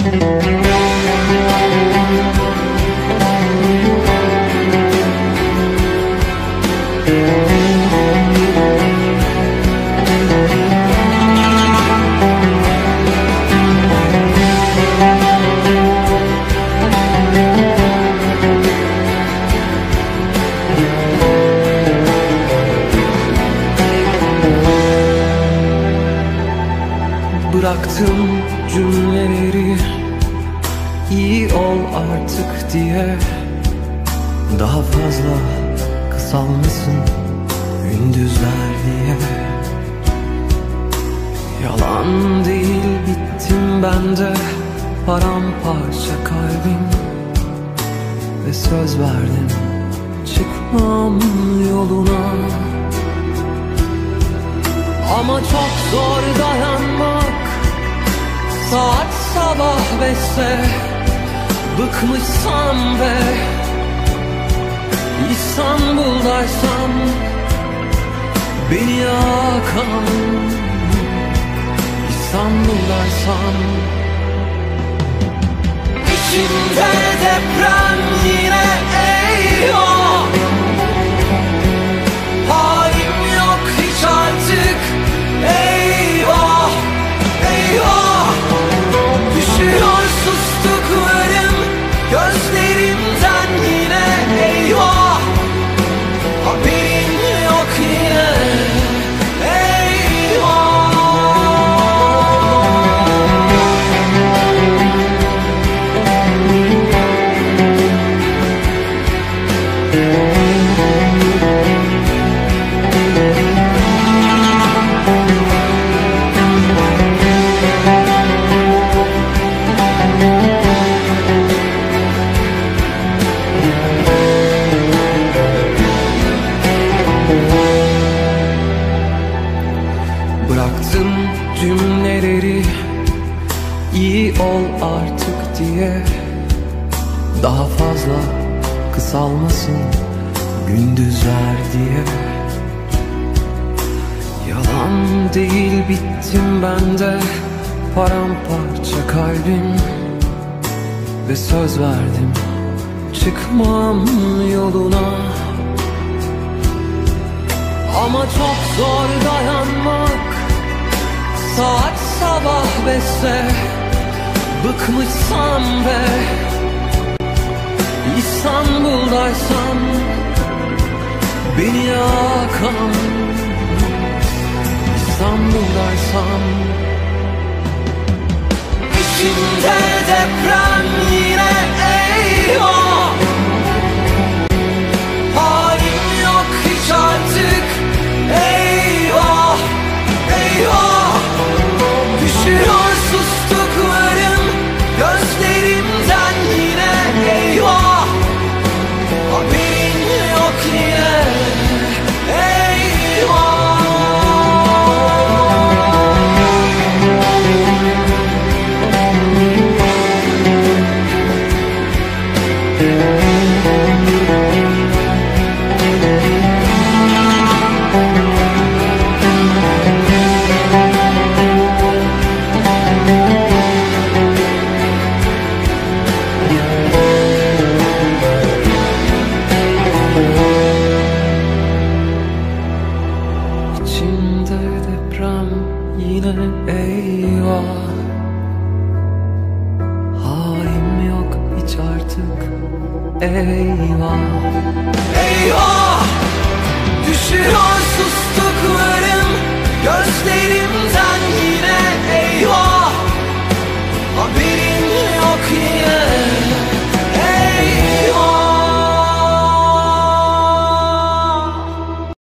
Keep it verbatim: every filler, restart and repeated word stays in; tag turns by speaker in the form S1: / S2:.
S1: Bıraktım cümleleri iyi ol artık diye. Daha fazla kısalmasın gündüzler diye. Yalan değil bittim ben de, paramparça kalbim. Ve söz verdim çıkmam yoluna. Ama çok zor dayanmak, saat sabah beşte. Bıkmışsam ve İstanbul'daysam beni yakan, İstanbul'daysam. İçimde deprem yine, eyvah. Halim yok hiç artık, eyvah, eyvah. Düşüyor sustuklarım gözlerimden yine, eyvah. Haberin yok yine, eyvah. Bıraktım cümleleri iyi ol artık diye. Daha fazla kısalmasın gündüzler diye. Yalan değil bittim ben de, paramparça kalbim. Ve söz verdim çıkmam yoluna. Ama çok zor dayanmak, saat sabah beşte. Bıkmışsam ve İstanbul'daysam beni yakan, İstanbul'daysam. İçimde deprem yine, eyvah. Halim yok hiç artık, eyvah, eyvah. Düşüyor sustuklarım gözlerimden yine, eyvah. Haberin yok yine, eyvah. İçimde deprem yine, eyvah. Halim yok hiç artık, eyvah, eyvah. Düşüyor sustuklarım